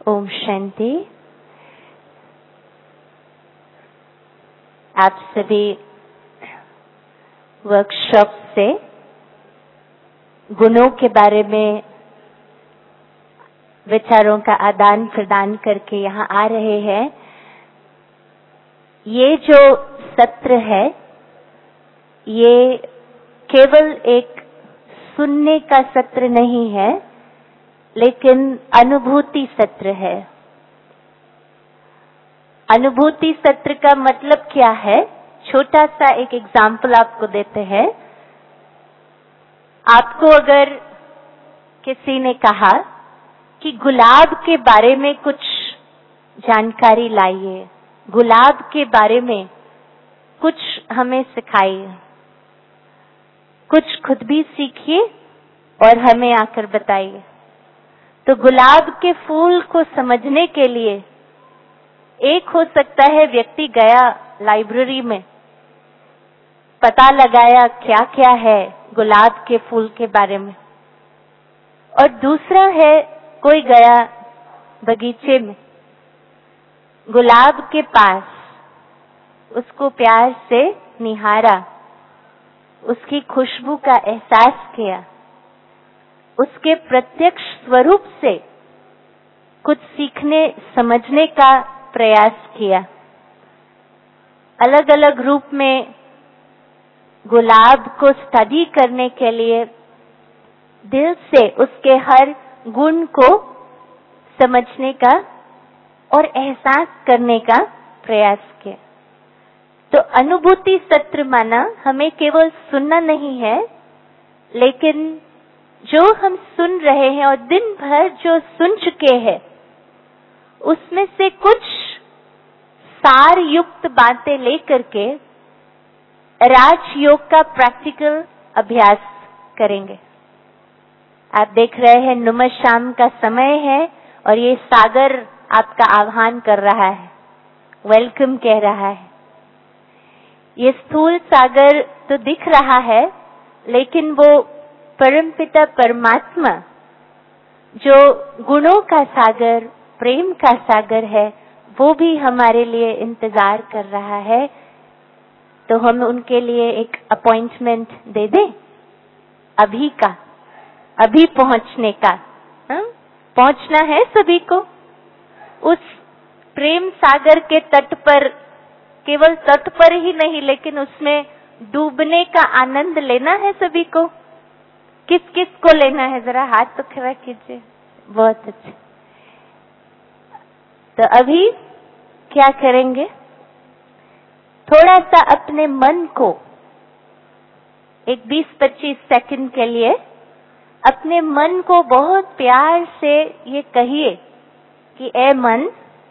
ओम शांति। आप सभी वर्कशॉप से गुणों के बारे में विचारों का आदान प्रदान करके यहाँ आ रहे हैं। ये जो सत्र है ये केवल एक सुनने का सत्र नहीं है, लेकिन अनुभूति सत्र है। अनुभूति सत्र का मतलब क्या है? छोटा सा एक एग्जाम्पल आपको देते हैं। आपको अगर किसी ने कहा कि गुलाब के बारे में कुछ जानकारी लाइए, गुलाब के बारे में कुछ हमें सिखाइए, कुछ खुद भी सीखिए और हमें आकर बताइए। तो गुलाब के फूल को समझने के लिए एक हो सकता है व्यक्ति गया लाइब्रेरी में, पता लगाया क्या क्या है गुलाब के फूल के बारे में, और दूसरा है कोई गया बगीचे में, गुलाब के पास, उसको प्यार से निहारा, उसकी खुशबू का एहसास किया, उसके प्रत्यक्ष स्वरूप से कुछ सीखने समझने का प्रयास किया। अलग अलग रूप में गुलाब को स्टडी करने के लिए दिल से उसके हर गुण को समझने का और एहसास करने का प्रयास किया। तो अनुभूति सत्र माना हमें केवल सुनना नहीं है, लेकिन जो हम सुन रहे हैं और दिन भर जो सुन चुके हैं उसमें से कुछ सार युक्त बातें लेकर के राजयोग का प्रैक्टिकल अभ्यास करेंगे। आप देख रहे हैं नुमा शाम का समय है और ये सागर आपका आह्वान कर रहा है, वेलकम कह रहा है। ये स्थूल सागर तो दिख रहा है, लेकिन वो परमपिता परमात्मा जो गुणों का सागर, प्रेम का सागर है, वो भी हमारे लिए इंतजार कर रहा है। तो हम उनके लिए एक अपॉइंटमेंट दे दें अभी का, अभी पहुंचने का। पहुंचना है सभी को उस प्रेम सागर के तट पर, केवल तट पर ही नहीं लेकिन उसमें डूबने का आनंद लेना है सभी को। किस किस को लेना है, जरा हाथ तो खड़ा कीजिए। बहुत अच्छा। तो अभी क्या करेंगे, थोड़ा सा अपने मन को एक 20-25 सेकंड के लिए अपने मन को बहुत प्यार से ये कहिए कि ए मन,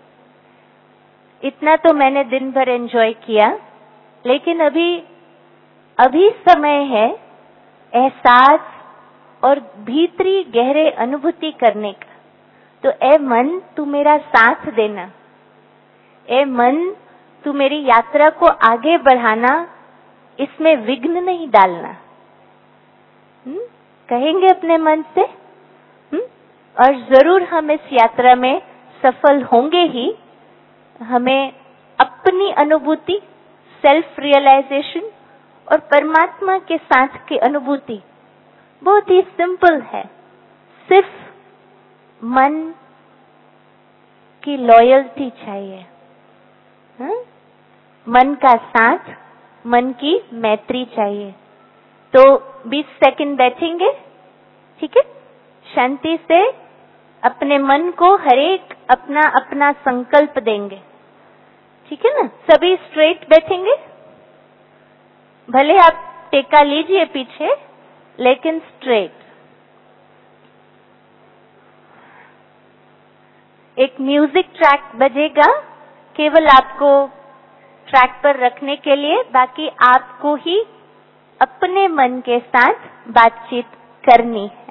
इतना तो मैंने दिन भर एंजॉय किया, लेकिन अभी समय है एहसास और भीतरी गहरे अनुभूति करने का। तो ए मन, तू मेरा साथ देना। ए मन, तू मेरी यात्रा को आगे बढ़ाना, इसमें विघ्न नहीं डालना। कहेंगे अपने मन से। और जरूर हम इस यात्रा में सफल होंगे ही। हमें अपनी अनुभूति, सेल्फ रियलाइजेशन और परमात्मा के साथ की अनुभूति बहुत ही सिंपल है। सिर्फ मन की लॉयल्टी चाहिए, मन का साथ, मन की मैत्री चाहिए। तो 20 सेकंड बैठेंगे, ठीक है? शांति से अपने मन को हरेक अपना अपना संकल्प देंगे, ठीक है ना? सभी स्ट्रेट बैठेंगे, भले आप टेका लीजिए पीछे, लेकिन स्ट्रेट। एक म्यूजिक ट्रैक बजेगा केवल आपको ट्रैक पर रखने के लिए, बाकी आपको ही अपने मन के साथ बातचीत करनी है।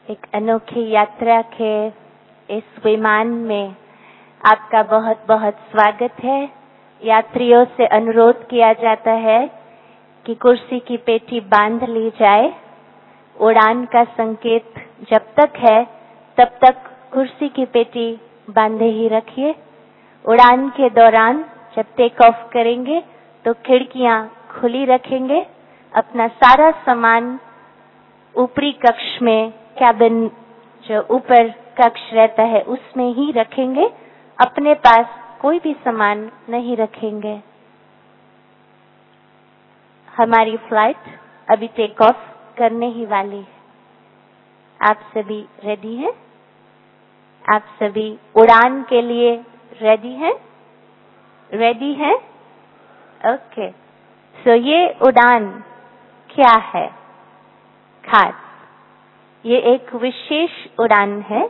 एक अनोखी यात्रा के इस विमान में आपका बहुत बहुत स्वागत है। यात्रियों से अनुरोध किया जाता है कि कुर्सी की पेटी बांध ली जाए। उड़ान का संकेत जब तक है तब तक कुर्सी की पेटी बांधे ही रखिए। उड़ान के दौरान जब टेक ऑफ करेंगे तो खिड़कियां खुली रखेंगे। अपना सारा सामान ऊपरी कक्ष में, कैबिन जो ऊपर कक्ष रहता है उसमें ही रखेंगे। अपने पास कोई भी सामान नहीं रखेंगे। हमारी फ्लाइट अभी टेक ऑफ करने ही वाली है। आप सभी रेडी हैं? आप सभी उड़ान के लिए रेडी हैं? रेडी हैं? ओके। सो ये उड़ान क्या है खास? ये एक विशेष उड़ान है।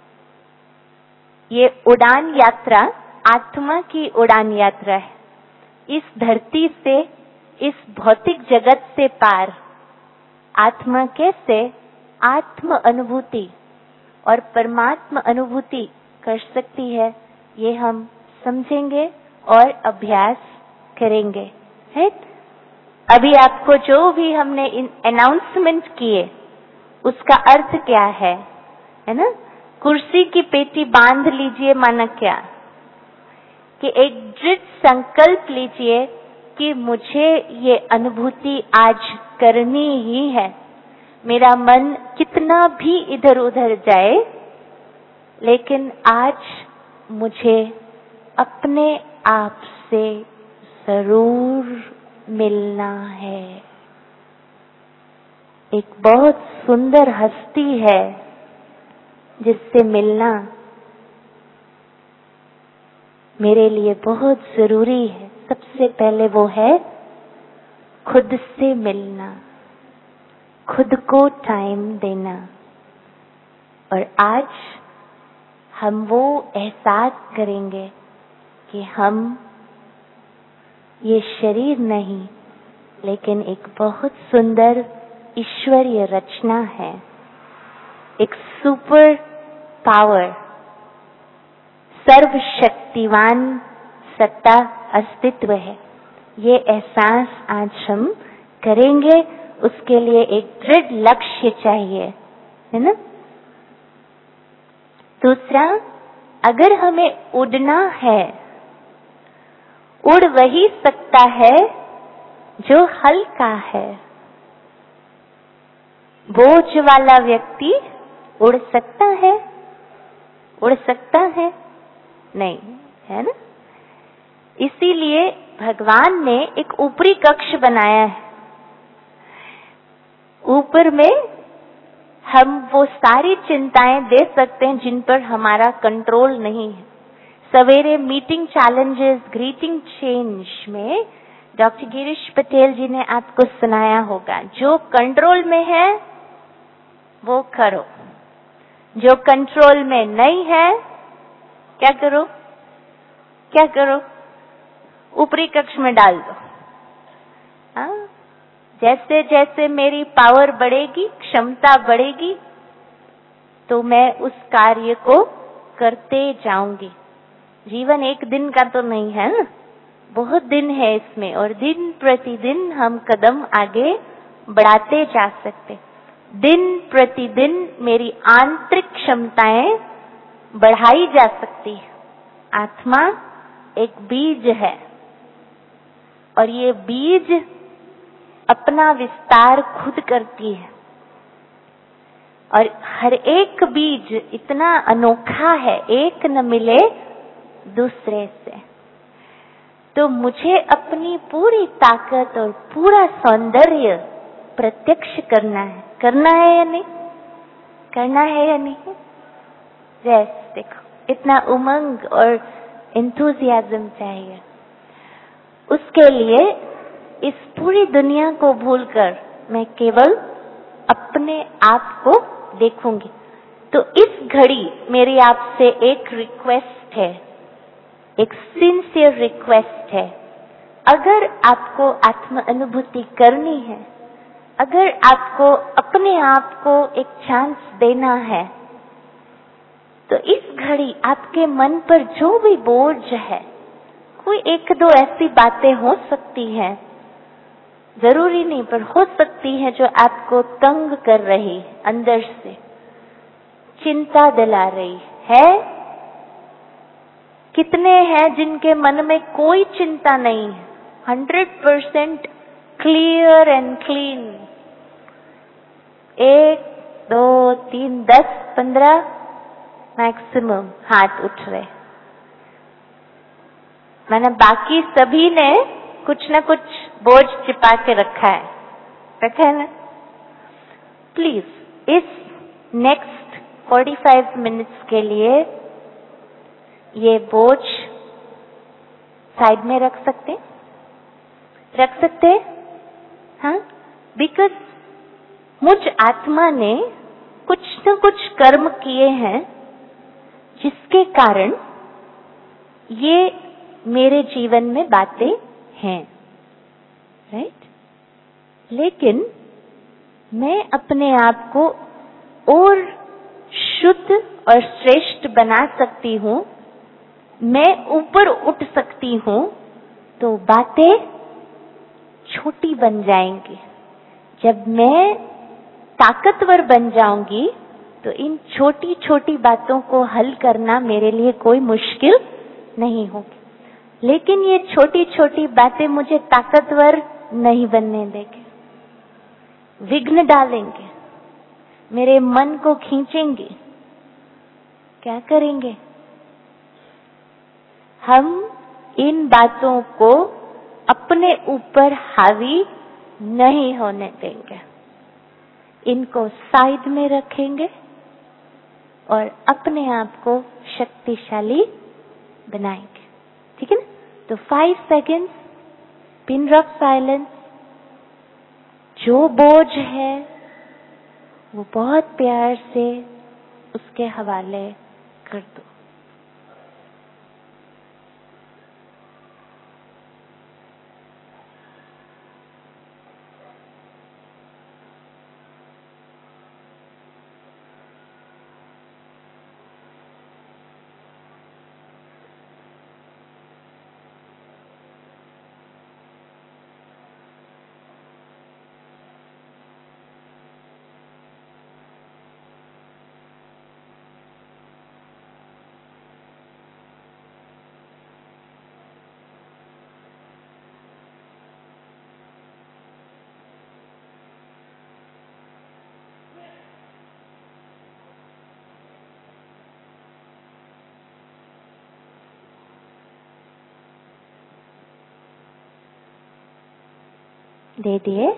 ये उड़ान यात्रा आत्मा की उड़ान यात्रा है। इस धरती से, इस भौतिक जगत से पार आत्मा कैसे आत्म अनुभूति और परमात्मा अनुभूति कर सकती है, ये हम समझेंगे और अभ्यास करेंगे। है? अभी आपको जो भी हमने अनाउंसमेंट किए उसका अर्थ क्या है ना? कुर्सी की पेटी बांध लीजिए माना क्या कि एक दृढ़ संकल्प लीजिए कि मुझे ये अनुभूति आज करनी ही है। मेरा मन कितना भी इधर उधर जाए, लेकिन आज मुझे अपने आप से जरूर मिलना है। एक बहुत सुंदर हस्ती है जिससे मिलना मेरे लिए बहुत जरूरी है। सबसे पहले वो है खुद से मिलना, खुद को टाइम देना। और आज हम वो एहसास करेंगे कि हम ये शरीर नहीं, लेकिन एक बहुत सुंदर ईश्वरीय रचना है। एक सुपर पावर, सर्वशक्तिवान सत्ता अस्तित्व है। ये एहसास आज हम करेंगे। उसके लिए एक दृढ़ लक्ष्य चाहिए, है ना? दूसरा, अगर हमें उड़ना है, उड़ वही सकता है जो हल्का है। बोझ वाला व्यक्ति उड़ सकता है? उड़ सकता है? नहीं, है ना? इसीलिए भगवान ने एक ऊपरी कक्ष बनाया है। ऊपर में हम वो सारी चिंताएं दे सकते हैं जिन पर हमारा कंट्रोल नहीं है। सवेरे मीटिंग चैलेंजेस, ग्रीटिंग चेंज में डॉक्टर गिरीश पटेल जी ने आपको सुनाया होगा, जो कंट्रोल में है वो करो, जो कंट्रोल में नहीं है क्या करो? क्या करो? ऊपरी कक्ष में डाल दो। हाँ? जैसे जैसे मेरी पावर बढ़ेगी, क्षमता बढ़ेगी, तो मैं उस कार्य को करते जाऊंगी। जीवन एक दिन का तो नहीं है ना, बहुत दिन है इसमें, और दिन प्रतिदिन हम कदम आगे बढ़ाते जा सकते। दिन प्रतिदिन मेरी आंतरिक क्षमताएं बढ़ाई जा सकती है। आत्मा एक बीज है और ये बीज अपना विस्तार खुद करती है, और हर एक बीज इतना अनोखा है, एक न मिले दूसरे से। तो मुझे अपनी पूरी ताकत और पूरा सौंदर्य प्रत्यक्ष करना है। करना है या नहीं? करना है या नहीं? जैसे देखो, इतना उमंग और एंथुसियाज्म चाहिए। उसके लिए इस पूरी दुनिया को भूलकर मैं केवल अपने आप को देखूंगी। तो इस घड़ी मेरी आपसे एक रिक्वेस्ट है, एक सिंसियर रिक्वेस्ट है। अगर आपको आत्म अनुभूति करनी है, अगर आपको अपने आप को एक चांस देना है तो इस घड़ी आपके मन पर जो भी बोझ है, कोई एक दो ऐसी बातें हो सकती हैं, जरूरी नहीं पर हो सकती है, जो आपको तंग कर रही, अंदर से चिंता दिला रही है। कितने हैं जिनके मन में कोई चिंता नहीं है, 100% क्लियर एंड क्लीन? 1, 2, 3, 10, 15 मैक्सिमम हाथ उठ रहे। मैंने बाकी सभी ने कुछ ना कुछ बोझ छिपा के रखा है ना? प्लीज इस नेक्स्ट 45 मिनट्स के लिए ये बोझ साइड में रख सकते हाँ? बिकॉज मुझ आत्मा ने कुछ न कुछ कर्म किए हैं जिसके कारण ये मेरे जीवन में बातें हैं, राइट? लेकिन मैं अपने आप को और शुद्ध और श्रेष्ठ बना सकती हूँ, मैं ऊपर उठ सकती हूँ, तो बातें छोटी बन जाएंगी। जब मैं ताकतवर बन जाऊंगी तो इन छोटी छोटी बातों को हल करना मेरे लिए कोई मुश्किल नहीं होगी। लेकिन ये छोटी छोटी बातें मुझे ताकतवर नहीं बनने देंगे, विघ्न डालेंगे, मेरे मन को खींचेंगे। क्या करेंगे? हम इन बातों को अपने ऊपर हावी नहीं होने देंगे, इनको साइड में रखेंगे और अपने आप को शक्तिशाली बनाएंगे। ठीक है ना? तो 5 सेकेंड्स पिन ड्रॉप साइलेंस। जो बोझ है वो बहुत प्यार से उसके हवाले कर दो। दे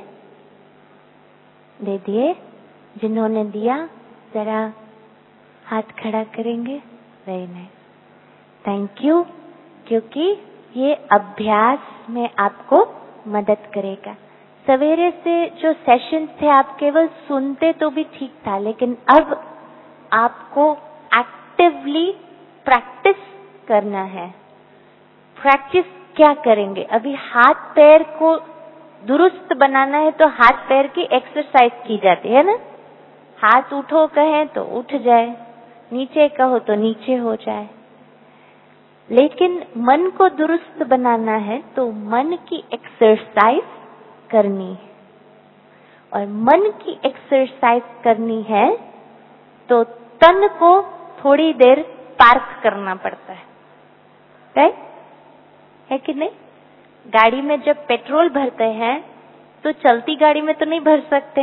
दिए। जिन्होंने दिया जरा हाथ खड़ा करेंगे। Very nice, thank you. क्योंकि ये अभ्यास में आपको मदद करेगा। सवेरे से जो सेशन थे आप केवल सुनते तो भी ठीक था, लेकिन अब आपको एक्टिवली प्रैक्टिस करना है। प्रैक्टिस क्या करेंगे? अभी हाथ पैर को दुरुस्त बनाना है तो हाथ पैर की एक्सरसाइज की जाती है ना। हाथ उठो कहें तो उठ जाए, नीचे कहो तो नीचे हो जाए। लेकिन मन को दुरुस्त बनाना है तो मन की एक्सरसाइज करनी है, और मन की एक्सरसाइज करनी है तो तन को थोड़ी देर पार्क करना पड़ता है, राइट? है कि नहीं? गाड़ी में जब पेट्रोल भरते हैं तो चलती गाड़ी में तो नहीं भर सकते,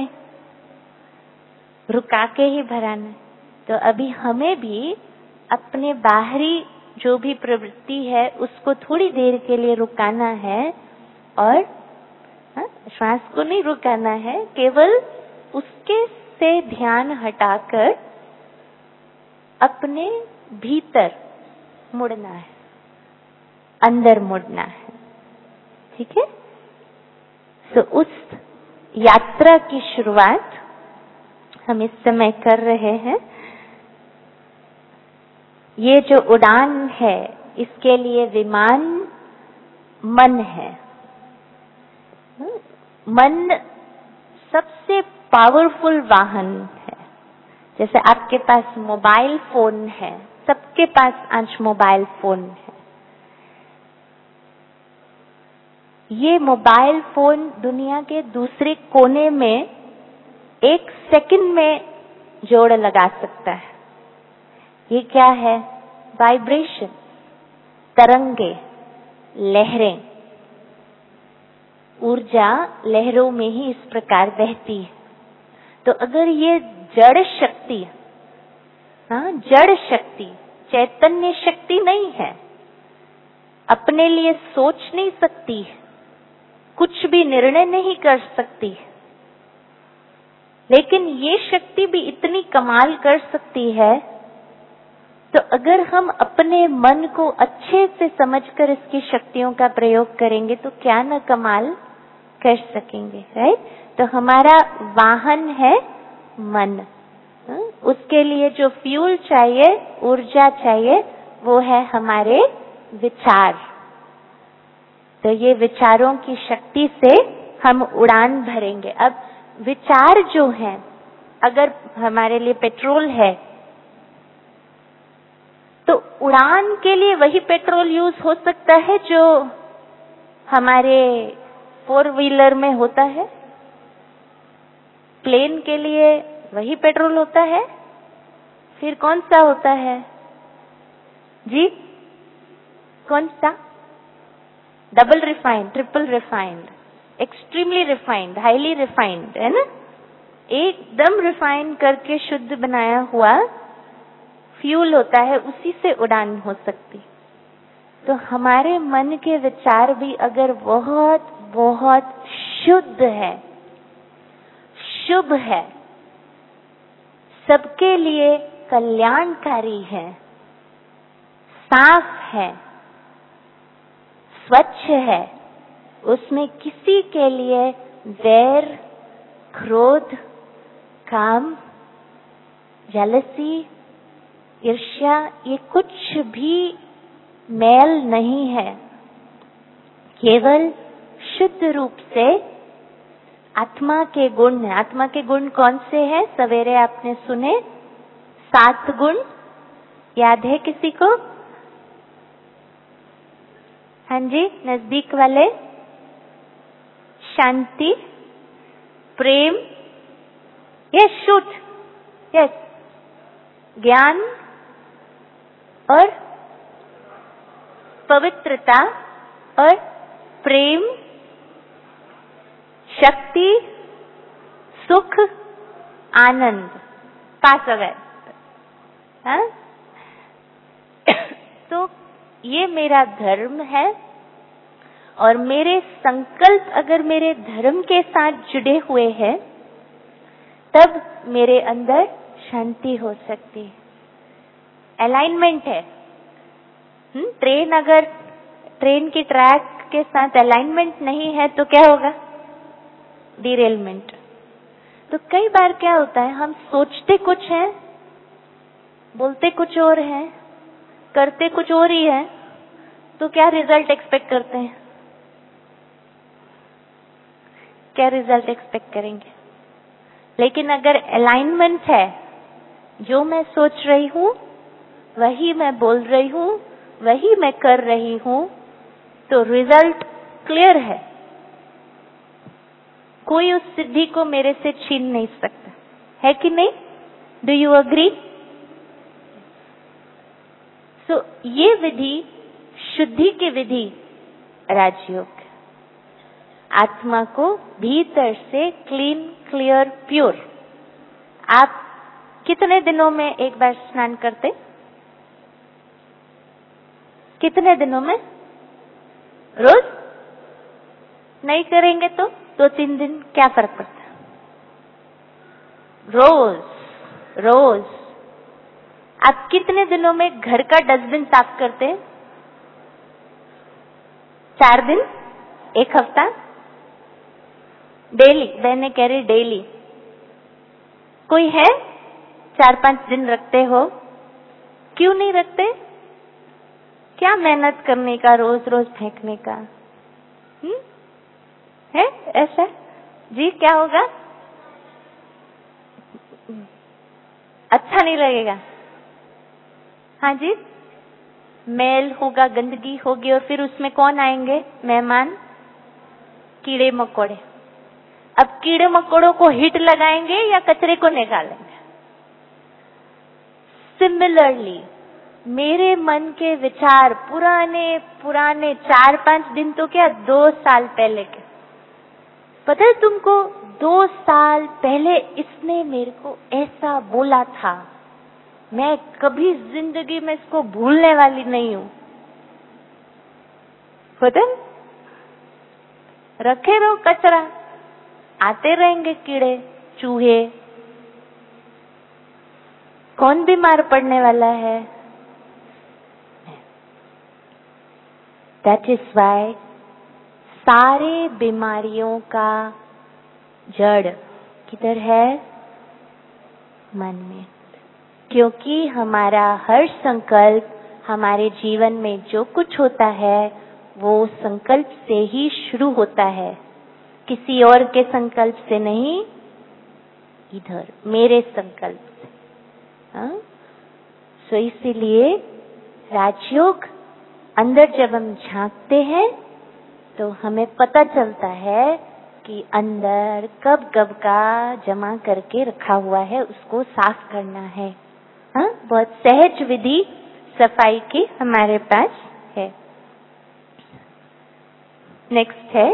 रुका के ही भराना है। तो अभी हमें भी अपने बाहरी जो भी प्रवृत्ति है उसको थोड़ी देर के लिए रुकाना है, और श्वास को नहीं रुकाना है, केवल उसके से ध्यान हटाकर अपने भीतर मुड़ना है, अंदर मुड़ना है। ठीक है? तो उस यात्रा की शुरुआत हम इस समय कर रहे हैं। ये जो उड़ान है इसके लिए विमान मन है। मन सबसे पावरफुल वाहन है। जैसे आपके पास मोबाइल फोन है, सबके पास आज मोबाइल फोन है। ये मोबाइल फोन दुनिया के दूसरे कोने में 1 सेकंड में जोड़ लगा सकता है। ये क्या है? वाइब्रेशन, तरंगे, लहरें। ऊर्जा लहरों में ही इस प्रकार बहती है। तो अगर ये जड़ शक्ति, जड़ शक्ति, चैतन्य शक्ति नहीं है, अपने लिए सोच नहीं सकती, कुछ भी निर्णय नहीं कर सकती, लेकिन ये शक्ति भी इतनी कमाल कर सकती है, तो अगर हम अपने मन को अच्छे से समझकर इसकी शक्तियों का प्रयोग करेंगे तो क्या न कमाल कर सकेंगे, राइट? तो हमारा वाहन है मन। उसके लिए जो फ्यूल चाहिए, ऊर्जा चाहिए, वो है हमारे विचार। तो ये विचारों की शक्ति से हम उड़ान भरेंगे। अब विचार जो हैं, अगर हमारे लिए पेट्रोल है तो उड़ान के लिए वही पेट्रोल यूज हो सकता है जो हमारे 4 व्हीलर में होता है। प्लेन के लिए वही पेट्रोल होता है, फिर कौन सा होता है जी? कौन सा? Double refined, triple refined, extremely refined, highly refined, है ना? एकदम रिफाइन करके शुद्ध बनाया हुआ फ्यूल होता है, उसी से उड़ान हो सकती। तो हमारे मन के विचार भी अगर बहुत बहुत शुद्ध है, शुभ है, सबके लिए कल्याणकारी है, साफ है, स्वच्छ है, उसमें किसी के लिए वैर, क्रोध, काम, जेलसी, ईर्ष्या, ये कुछ भी मैल नहीं है। केवल शुद्ध रूप से आत्मा के गुण है। आत्मा के गुण कौन से हैं? सवेरे आपने सुने 7 गुण, याद है किसी को? हाँ जी, नजदीक वाले। शांति, प्रेम, यस, शूट, यस, ज्ञान और पवित्रता और प्रेम, शक्ति, सुख, आनंद। पास हो गए। हाँ? तो ये मेरा धर्म है और मेरे संकल्प अगर मेरे धर्म के साथ जुड़े हुए हैं तब मेरे अंदर शांति हो सकती है। अलाइनमेंट है। ट्रेन अगर ट्रेन की ट्रैक के साथ अलाइनमेंट नहीं है तो क्या होगा? डिरेलमेंट। तो कई बार क्या होता है, हम सोचते कुछ हैं, बोलते कुछ और हैं, करते कुछ और ही है, तो क्या रिजल्ट एक्सपेक्ट करते हैं? क्या रिजल्ट एक्सपेक्ट करेंगे? लेकिन अगर अलाइनमेंट है, जो मैं सोच रही हूं वही मैं बोल रही हूं, वही मैं कर रही हूं, तो रिजल्ट क्लियर है। कोई उस सिद्धि को मेरे से छीन नहीं सकता, है कि नहीं? Do you agree? सो ये विधि, शुद्धि की विधि राजयोग। आत्मा को भीतर से क्लीन, क्लियर, प्योर। आप कितने दिनों में एक बार स्नान करते? कितने दिनों में? रोज? नहीं करेंगे तो 2-3 दिन, क्या फर्क पड़ता है? रोज रोज। आप कितने दिनों में घर का डस्टबिन साफ करते? 4 दिन? 1 हफ्ता? डेली? बहने कह रही डेली। कोई है 4-5 दिन रखते हो? क्यों नहीं रखते? क्या मेहनत करने का, रोज रोज फेंकने का? है ऐसा? जी क्या होगा? अच्छा नहीं लगेगा। हाँ जी, मैल होगा, गंदगी होगी, और फिर उसमें कौन आएंगे? मेहमान, कीड़े मकोड़े। अब कीड़े मकोड़ों को हिट लगाएंगे या कचरे को निकालेंगे? सिमिलरली मेरे मन के विचार पुराने 4-5 दिन तो क्या 2 साल पहले के, पता है तुमको, 2 साल पहले इसने मेरे को ऐसा बोला था, मैं कभी जिंदगी में इसको भूलने वाली नहीं हूं। पता है? रखे रहो कचरा, आते रहेंगे कीड़े चूहे, कौन बीमार पड़ने वाला है? That is why सारे बीमारियों का जड़ किधर है? मन में। क्योंकि हमारा हर संकल्प, हमारे जीवन में जो कुछ होता है वो संकल्प से ही शुरू होता है, किसी और के संकल्प से नहीं, इधर मेरे संकल्प से। सो इसीलिए राजयोग अंदर जब हम झांकते हैं तो हमें पता चलता है कि अंदर कब कब का जमा करके रखा हुआ है, उसको साफ करना है। बहुत सहज विधि सफाई की हमारे पास है। नेक्स्ट है,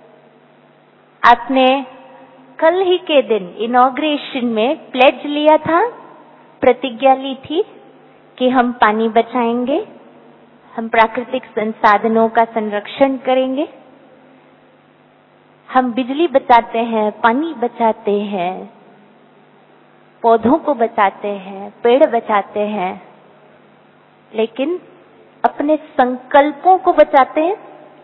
आपने कल ही के दिन इनॉग्रेशन में प्लेज लिया था, प्रतिज्ञा ली थी कि हम पानी बचाएंगे, हम प्राकृतिक संसाधनों का संरक्षण करेंगे, हम बिजली बचाते हैं, पानी बचाते हैं, पौधों को बचाते हैं, पेड़ बचाते हैं, लेकिन अपने संकल्पों को बचाते हैं।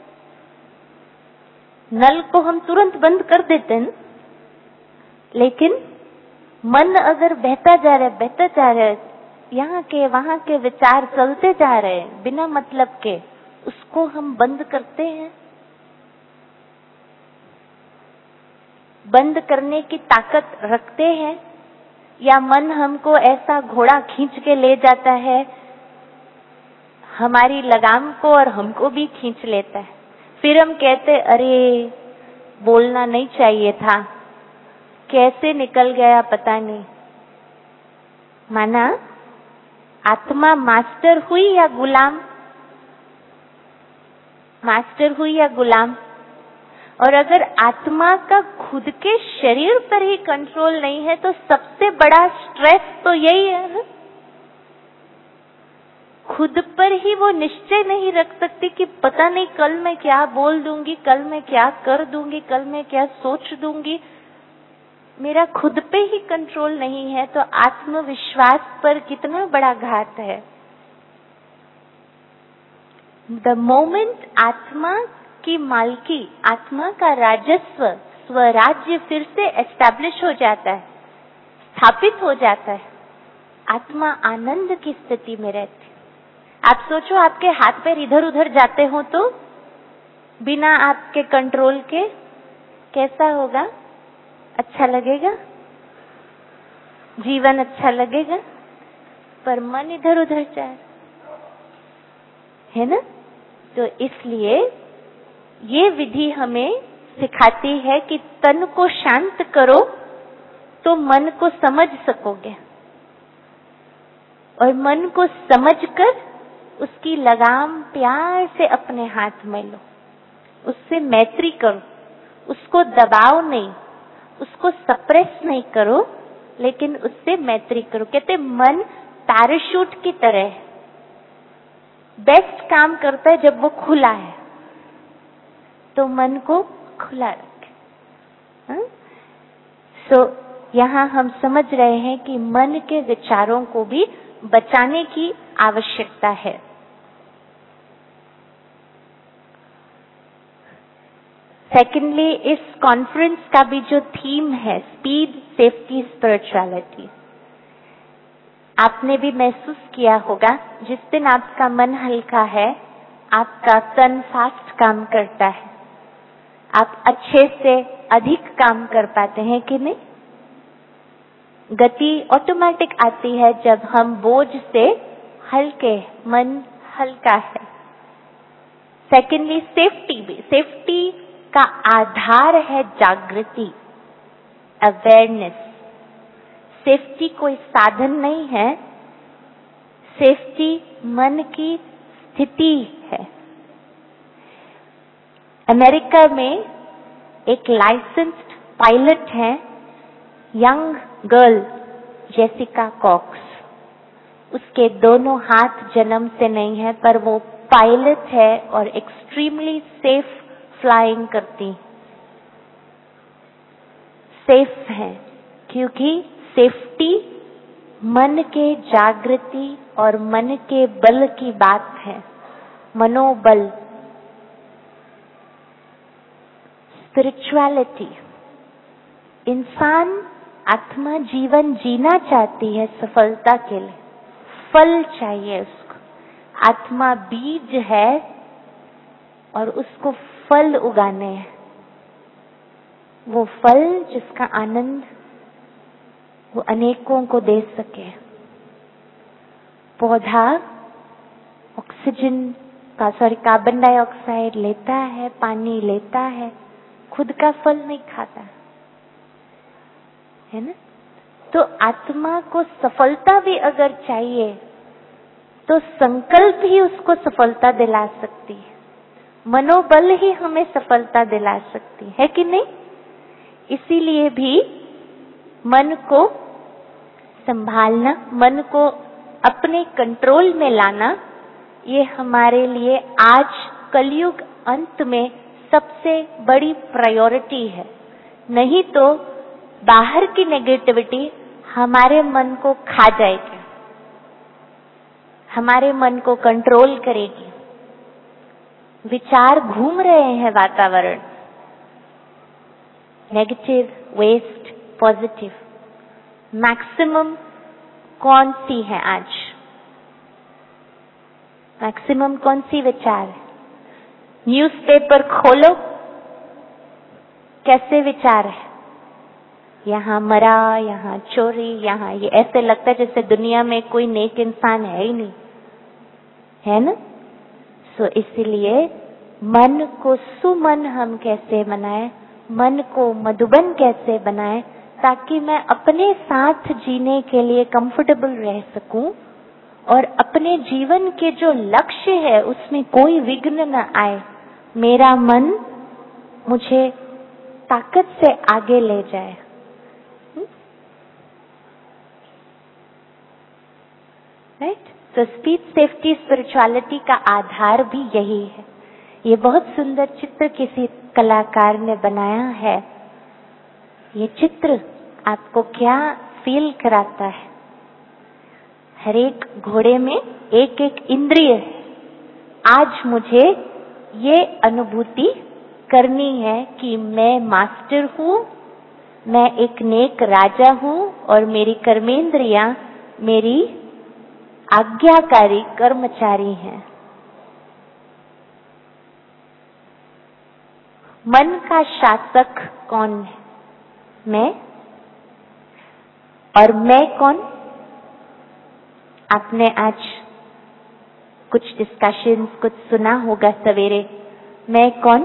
नल को हम तुरंत बंद कर देते हैं, लेकिन मन अगर बहता जा रहा है, यहाँ के वहाँ के विचार चलते जा रहे हैं बिना मतलब के, उसको हम बंद करते हैं। बंद करने की ताकत रखते हैं, या मन हमको ऐसा घोड़ा खींच के ले जाता है, हमारी लगाम को और हमको भी खींच लेता है। फिर हम कहते, अरे बोलना नहीं चाहिए था, कैसे निकल गया पता नहीं। माना आत्मा मास्टर हुई या गुलाम? मास्टर हुई या गुलाम? और अगर आत्मा का खुद के शरीर पर ही कंट्रोल नहीं है तो सबसे बड़ा स्ट्रेस तो यही है ना? खुद पर ही वो निश्चय नहीं रख सकती कि पता नहीं कल मैं क्या बोल दूंगी, कल मैं क्या कर दूंगी, कल मैं क्या सोच दूंगी। मेरा खुद पे ही कंट्रोल नहीं है तो आत्मविश्वास पर कितना बड़ा घात है। द मोमेंट आत्मा की मालकी, आत्मा का राजस्व, स्वराज्य फिर से एस्टैब्लिश हो जाता है, स्थापित हो जाता है, आत्मा आनंद की स्थिति में रहती। आप सोचो, आपके हाथ पैर इधर उधर जाते हो तो बिना आपके कंट्रोल के कैसा होगा? अच्छा लगेगा? जीवन अच्छा लगेगा? पर मन इधर उधर जाए, है ना? तो इसलिए ये विधि हमें सिखाती है कि तन को शांत करो तो मन को समझ सकोगे, और मन को समझकर उसकी लगाम प्यार से अपने हाथ में लो, उससे मैत्री करो, उसको दबाओ नहीं, उसको सप्रेस नहीं करो, लेकिन उससे मैत्री करो। कहते मन पैराशूट की तरह है, बेस्ट काम करता है जब वो खुला है, तो मन को खुला रखे। सो यहाँ हम समझ रहे हैं कि मन के विचारों को भी बचाने की आवश्यकता है। सेकेंडली, इस कॉन्फ्रेंस का भी जो थीम है स्पीड, सेफ्टी, स्पिरिचुअलिटी, आपने भी महसूस किया होगा जिस दिन आपका मन हल्का है आपका तन फास्ट काम करता है, आप अच्छे से अधिक काम कर पाते हैं कि नहीं? गति ऑटोमेटिक आती है जब हम बोझ से हल्के, मन हल्का है। सेकेंडली सेफ्टी भी, सेफ्टी का आधार है जागृति, अवेयरनेस। सेफ्टी कोई साधन नहीं है, सेफ्टी मन की स्थिति है। अमेरिका में एक लाइसेंस्ड पायलट है, यंग गर्ल जेसिका कॉक्स। उसके दोनों हाथ जन्म से नहीं है, पर वो पायलट है और एक्सट्रीमली सेफ फ्लाइंग करती, सेफ है, क्योंकि सेफ्टी मन के जागृति और मन के बल की बात है, मनोबल। स्पिरिचुअलिटी, इंसान आत्मा जीवन जीना चाहती है सफलता के लिए, फल चाहिए उसको। आत्मा बीज है और उसको फल उगाने हैं, वो फल जिसका आनंद वो अनेकों को दे सके। पौधा ऑक्सीजन का कार्बन डाइऑक्साइड लेता है, पानी लेता है, खुद का फल नहीं खाता है ना। तो आत्मा को सफलता भी अगर चाहिए तो संकल्प ही उसको सफलता दिला सकती है, मनोबल ही हमें सफलता दिला सकती है कि नहीं। इसीलिए भी मन को संभालना, मन को अपने कंट्रोल में लाना, ये हमारे लिए आज कलयुग अंत में सबसे बड़ी प्रायोरिटी है। नहीं तो बाहर की नेगेटिविटी हमारे मन को खा जाएगी, हमारे मन को कंट्रोल करेगी। विचार घूम रहे हैं वातावरण, नेगेटिव, वेस्ट, पॉजिटिव, मैक्सिमम कौन सी है आज? मैक्सिमम कौन सी विचार है? न्यूज़पेपर खोलो, कैसे विचार है? यहाँ मरा, यहाँ चोरी, यहाँ ये, ऐसे लगता है जैसे दुनिया में कोई नेक इंसान है ही नहीं, है ना। सो इसीलिए मन को सुमन हम कैसे बनाएं, मन को मधुबन कैसे बनाएं, ताकि मैं अपने साथ जीने के लिए कंफर्टेबल रह सकूं और अपने जीवन के जो लक्ष्य है उसमें कोई विघ्न न आए। मेरा मन मुझे ताकत से आगे ले जाए। राइट। तो स्पीड, सेफ्टी, स्पिरिचुअलिटी का आधार भी यही है। ये बहुत सुंदर चित्र किसी कलाकार ने बनाया है। ये चित्र आपको क्या फील कराता है? हर एक घोड़े में एक एक इंद्रिय है। आज मुझे ये अनुभूति करनी है कि मैं मास्टर हूँ, मैं एक नेक राजा हूँ और मेरी कर्मेंद्रियां मेरी आज्ञाकारी कर्मचारी हैं। मन का शासक कौन है? मैं। और मैं कौन? आपने आज कुछ डिस्कशंस, कुछ सुना होगा सवेरे। मैं कौन?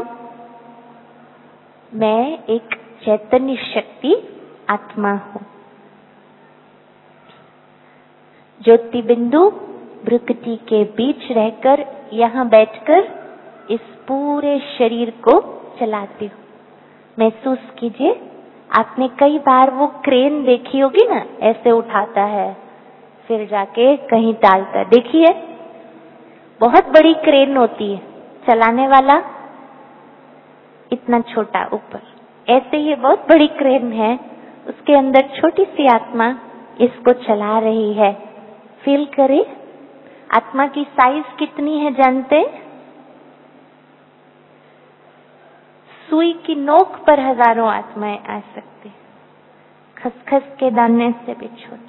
मैं एक चैतन्य शक्ति आत्मा हूँ। ज्योति बिंदु भ्रुकुटी के बीच रहकर, यहाँ बैठकर इस पूरे शरीर को चलाती हूँ। महसूस कीजिए, आपने कई बार वो क्रेन देखी होगी ना, ऐसे उठाता है फिर जाके कहीं डालता है, देखिए बहुत बड़ी क्रेन होती है, चलाने वाला इतना छोटा ऊपर। ऐसे ही बहुत बड़ी क्रेन है, उसके अंदर छोटी सी आत्मा इसको चला रही है। फील करिए, आत्मा की साइज कितनी है जानते? सुई की नोक पर हजारों आत्माएं आ सकती, खसखस के दाने से भी छोटी।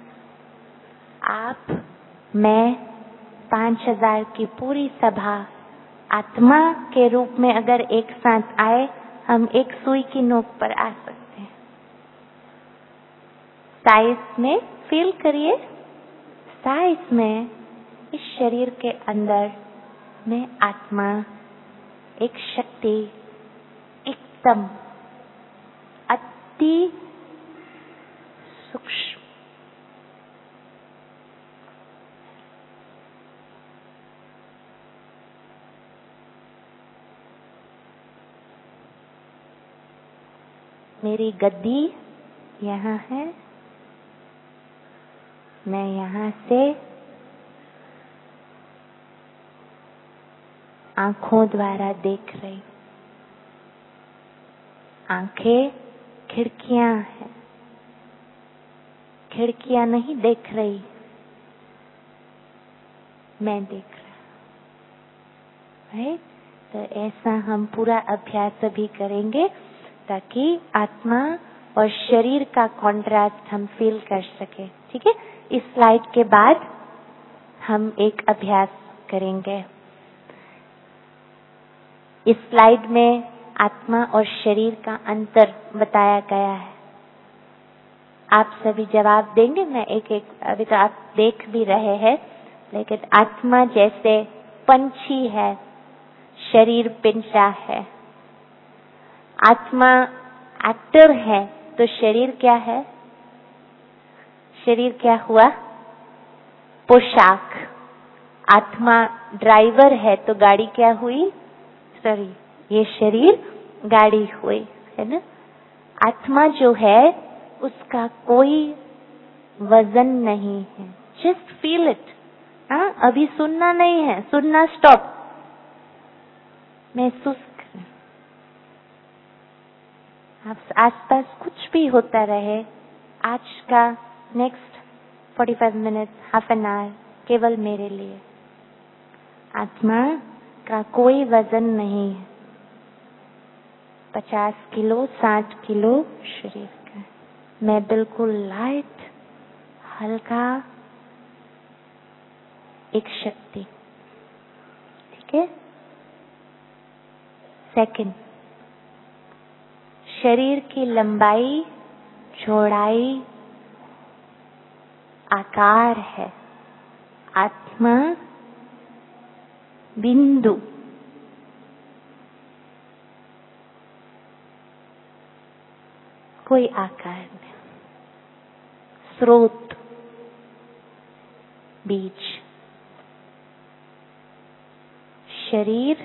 आप, मैं, 5000 की पूरी सभा आत्मा के रूप में अगर एक साथ आए, हम एक सुई की नोक पर आ सकते हैं। साइज में फील करिए, साइज में इस शरीर के अंदर में आत्मा, एक शक्ति एकदम अति सूक्ष्म, मेरी गद्दी यहाँ है, मैं यहाँ से आंखों द्वारा देख रही। आंखें खिड़कियां हैं, खिड़कियां नहीं देख रही, मैं देख रहा। राइट? तो ऐसा हम पूरा अभ्यास अभी करेंगे ताकि आत्मा और शरीर का कॉन्ट्रास्ट हम फील कर सके। ठीक है? इस स्लाइड के बाद हम एक अभ्यास करेंगे। इस स्लाइड में आत्मा और शरीर का अंतर बताया गया है। आप सभी जवाब देंगे, मैं एक एक, अभी तो आप देख भी रहे हैं, लेकिन आत्मा जैसे पंछी है, शरीर पिंजरा है। आत्मा एक्टर है तो शरीर क्या है? शरीर क्या हुआ? पोशाक। आत्मा ड्राइवर है तो गाड़ी क्या हुई? सॉरी, ये शरीर गाड़ी हुई, है ना? आत्मा जो है उसका कोई वजन नहीं है। Just feel it. हाँ, अभी सुनना नहीं है, सुनना स्टॉप, महसूस करें। आप आसपास कुछ भी होता रहे, आज का next 45 minute, half an hour केवल मेरे लिए। आत्मा का कोई वजन नहीं है, 50 किलो 60 किलो शरीर का। मैं बिल्कुल लाइट, हल्का, एक शक्ति। ठीक है? सेकंड, शरीर की लंबाई, चौड़ाई, आकार है। आत्मा बिंदु। कोई आकार नहीं। स्रोत, बीज। शरीर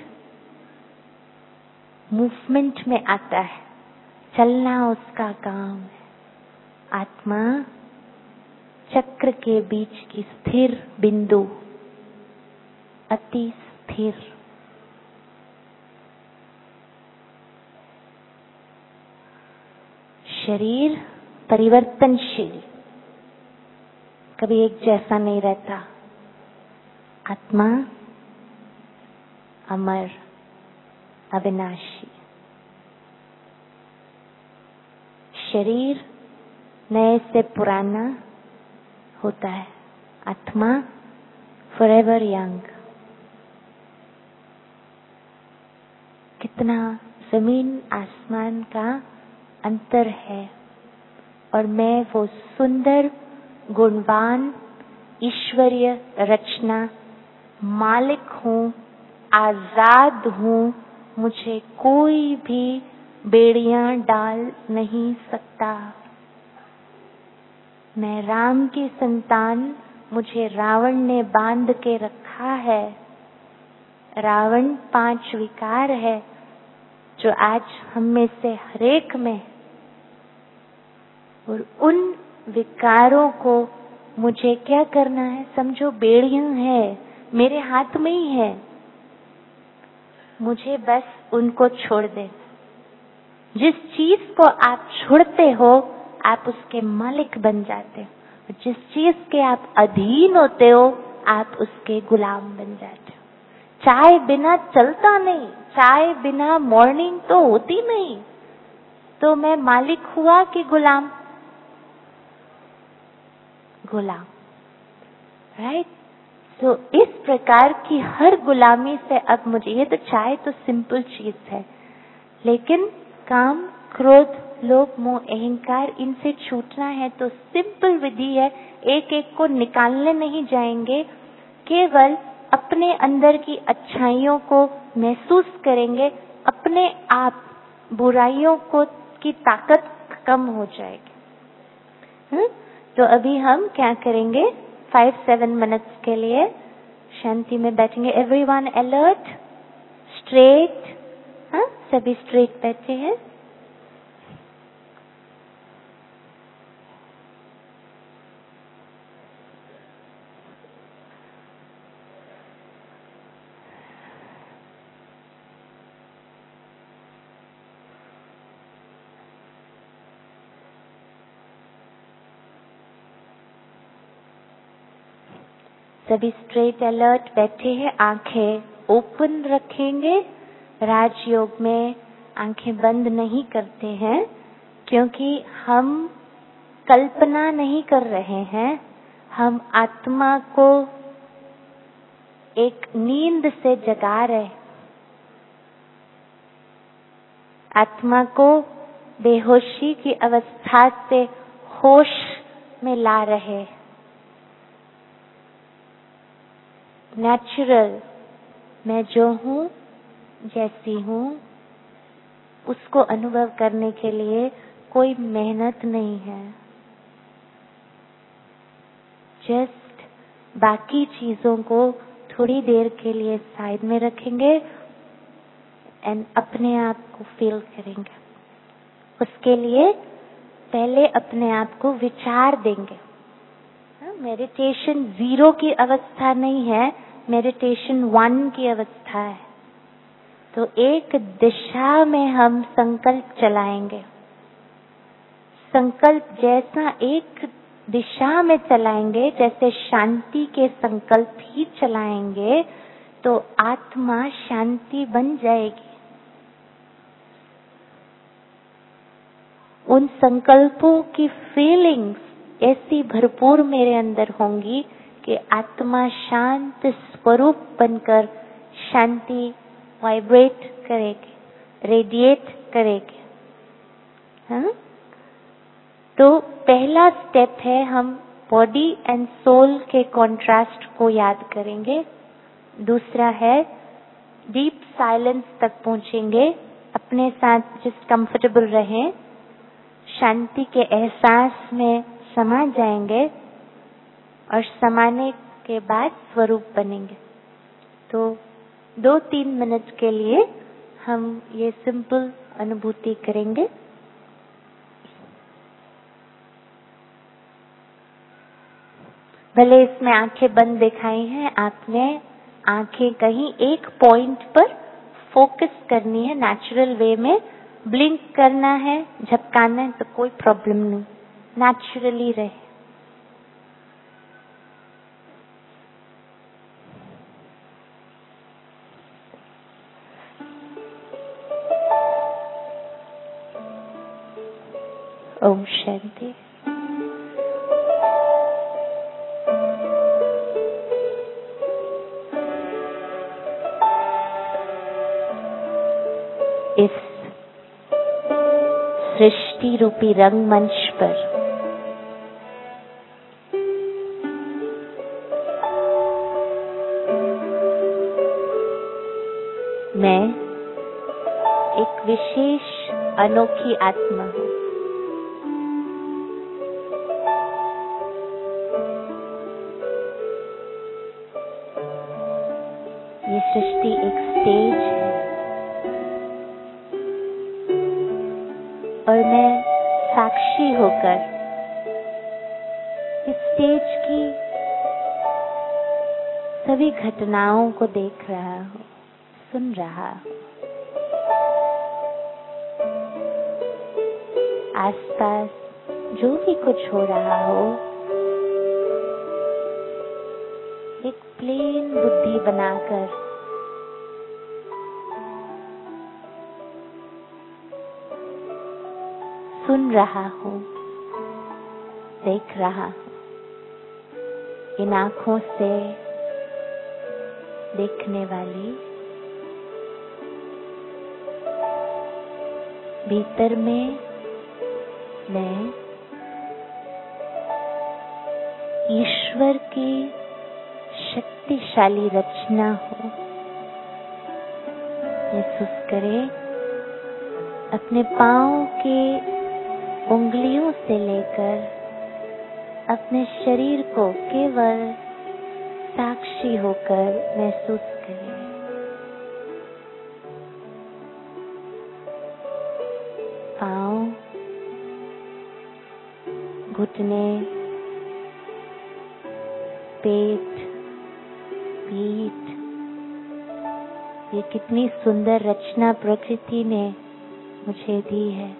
मूवमेंट में आता है, चलना उसका काम है। आत्मा चक्र के बीच की स्थिर बिंदु, अति स्थिर। शरीर परिवर्तनशील, कभी एक जैसा नहीं रहता। आत्मा अमर, अविनाशी। शरीर नए से पुराना होता है, आत्मा फॉरएवर यंग। कितना जमीन आसमान का अंतर है, और मैं वो सुंदर, गुणवान, ईश्वरीय रचना मालिक हूँ, आजाद हूँ। मुझे कोई भी बेड़ियां डाल नहीं सकता। मैं राम की संतान, मुझे रावण ने बांध के रखा है। रावण 5 विकार है जो आज हम में से हरेक में, और उन विकारों को मुझे क्या करना है? समझो बेड़ियां है, मेरे हाथ में ही है, मुझे बस उनको छोड़ दे। जिस चीज को आप छोड़ते हो, आप उसके मालिक बन जाते हो। जिस चीज के आप अधीन होते हो, आप उसके गुलाम बन जाते हो। चाय बिना चलता नहीं, चाय बिना मॉर्निंग तो होती नहीं, तो मैं मालिक हुआ कि गुलाम? गुलाम। राइट? तो इस प्रकार की हर गुलामी से अब मुझे, ये तो चाय तो सिंपल चीज है, लेकिन काम, क्रोध, लोभ मोह अहंकार, इनसे छूटना है तो सिंपल विधि है, एक एक को निकालने नहीं जाएंगे, केवल अपने अंदर की अच्छाइयों को महसूस करेंगे, अपने आप बुराइयों को की ताकत कम हो जाएगी। तो अभी हम क्या करेंगे, 5-7 मिनट्स के लिए शांति में बैठेंगे। एवरीवन अलर्ट, स्ट्रेट, सभी स्ट्रेट बैठे हैं। सभी स्ट्रेट अलर्ट बैठे हैं, आंखें ओपन रखेंगे। राजयोग में आंखें बंद नहीं करते हैं, क्योंकि हम कल्पना नहीं कर रहे हैं, हम आत्मा को एक नींद से जगा रहे, आत्मा को बेहोशी की अवस्था से होश में ला रहे। नेचुरल, मैं जो हूँ, जैसी हूँ, उसको अनुभव करने के लिए कोई मेहनत नहीं है। जस्ट बाकी चीजों को थोड़ी देर के लिए साइड में रखेंगे एंड अपने आप को फील करेंगे। उसके लिए पहले अपने आप को विचार देंगे। मेडिटेशन 0 की अवस्था नहीं है, मेडिटेशन 1 की अवस्था है। तो एक दिशा में हम संकल्प चलाएंगे। संकल्प जैसा एक दिशा में चलाएंगे, जैसे शांति के संकल्प ही चलाएंगे, तो आत्मा शांति बन जाएगी। उन संकल्पों की फीलिंग्स ऐसी भरपूर मेरे अंदर होंगी कि आत्मा शांत स्वरूप बनकर शांति वाइब्रेट करेगी, रेडिएट करेगी। तो पहला स्टेप है, हम बॉडी एंड सोल के कॉन्ट्रास्ट को याद करेंगे। दूसरा है, डीप साइलेंस तक पहुंचेंगे, अपने साथ जिस कंफर्टेबल रहें, शांति के एहसास में समा जाएंगे और समाने के बाद स्वरूप बनेंगे। तो 2-3 मिनट के लिए हम ये सिंपल अनुभूति करेंगे। भले इसमें आंखें बंद दिखाई हैं, आपने आंखें कहीं एक पॉइंट पर फोकस करनी है। नेचुरल वे में ब्लिंक करना है, झपकाना है तो कोई प्रॉब्लम नहीं, नेचुरली रहे। ओम शांति। इस सृष्टि रूपी रंगमंच पर मैं एक विशेष अनोखी आत्मा हूँ। ये सृष्टि एक स्टेज है और मैं साक्षी होकर इस स्टेज की सभी घटनाओं को देख रहा हूँ, सुन रहा हूँ। आसपास जो भी कुछ हो रहा हो, एक प्लेन बुद्धि बनाकर सुन रहा हूँ, देख रहा हूँ। इन आँखों से देखने वाली भीतर में में ईश्वर की शक्तिशाली रचना हो। महसूस करें अपने पांव के उंगलियों से लेकर अपने शरीर को केवल साक्षी होकर महसूस करें। पांव, घुटने, पेट, पीठ, ये कितनी सुंदर रचना प्रकृति ने मुझे दी है।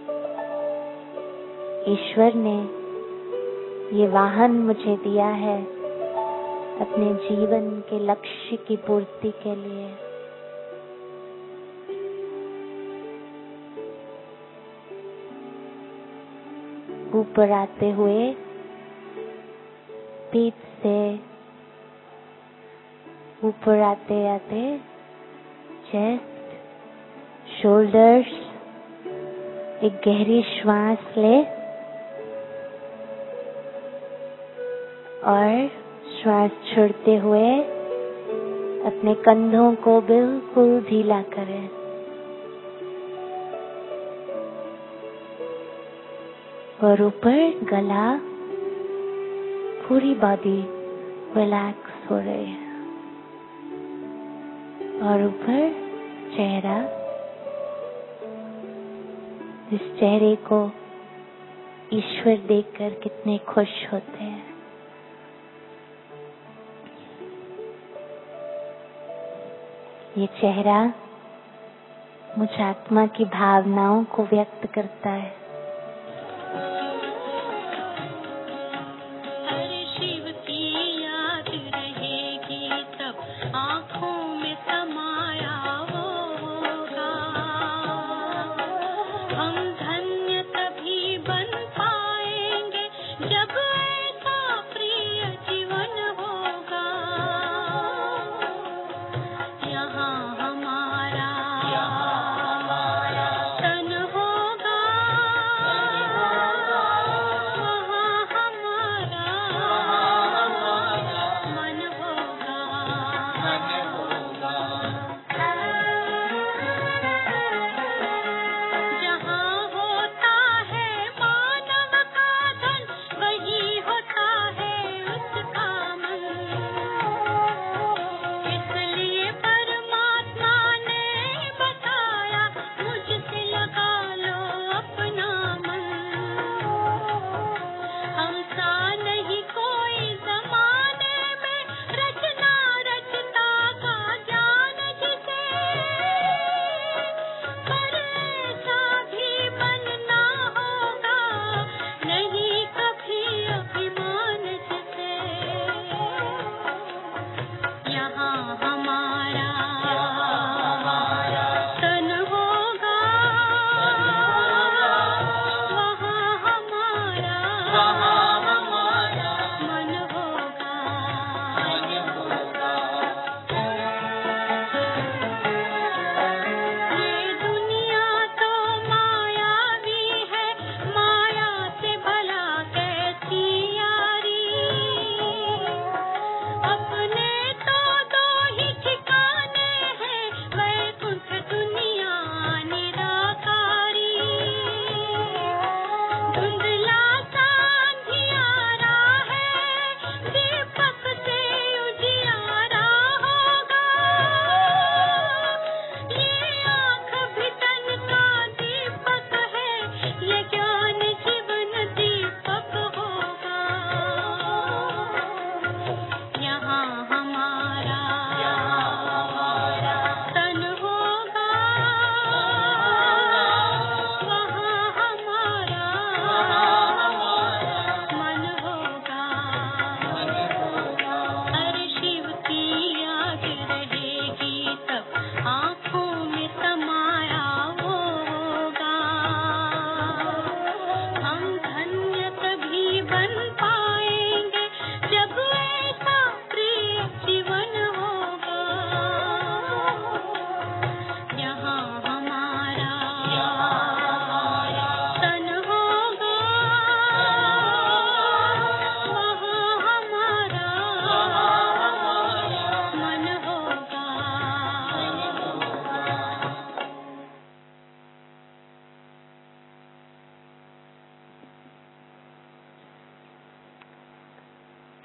ईश्वर ने ये वाहन मुझे दिया है अपने जीवन के लक्ष्य की पूर्ति के लिए। ऊपर आते हुए पीठ से ऊपर आते आते चेस्ट, शोल्डर्स, एक गहरी श्वास ले और श्वास छोड़ते हुए अपने कंधों को बिल्कुल ढीला करें। और ऊपर गला, पूरी बॉडी रिलैक्स हो रही है। और ऊपर चेहरा, इस चेहरे को ईश्वर देखकर कितने खुश होते हैं। ये चेहरा मुझ आत्मा की भावनाओं को व्यक्त करता है। जहाँ हो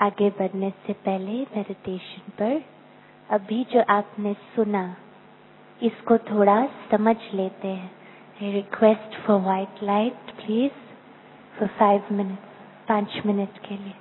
आगे बढ़ने से पहले मेडिटेशन पर अभी जो आपने सुना इसको थोड़ा समझ लेते हैं। I request for white light please for 5 minutes, 5 minute के लिए।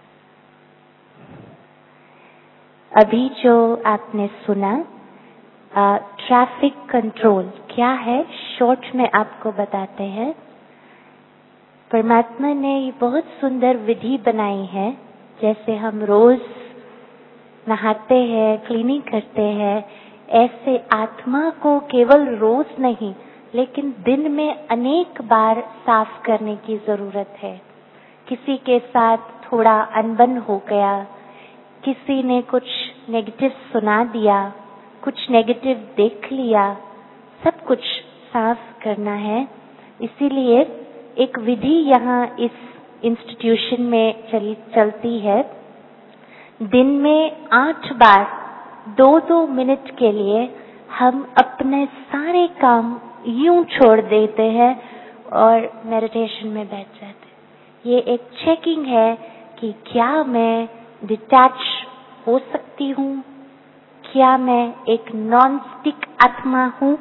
अभी जो आपने सुना ट्रैफिक कंट्रोल क्या है, शॉर्ट में आपको बताते हैं। परमात्मा ने ये बहुत सुंदर विधि बनाई है। जैसे हम रोज नहाते हैं, क्लीनिंग करते हैं, ऐसे आत्मा को केवल रोज नहीं लेकिन दिन में अनेक बार साफ करने की जरूरत है। किसी के साथ थोड़ा अनबन हो गया, किसी ने कुछ नेगेटिव सुना दिया, कुछ नेगेटिव देख लिया, सब कुछ साफ करना है। इसीलिए एक विधि यहाँ इस इंस्टीट्यूशन में चलती है। दिन में 8 बार 2-2 मिनट के लिए हम अपने सारे काम यूं छोड़ देते हैं और मेडिटेशन में बैठ जाते हैं। ये एक चेकिंग है कि क्या मैं डिटैच हो सकती हूँ, क्या मैं एक नॉन स्टिक आत्मा हूँ।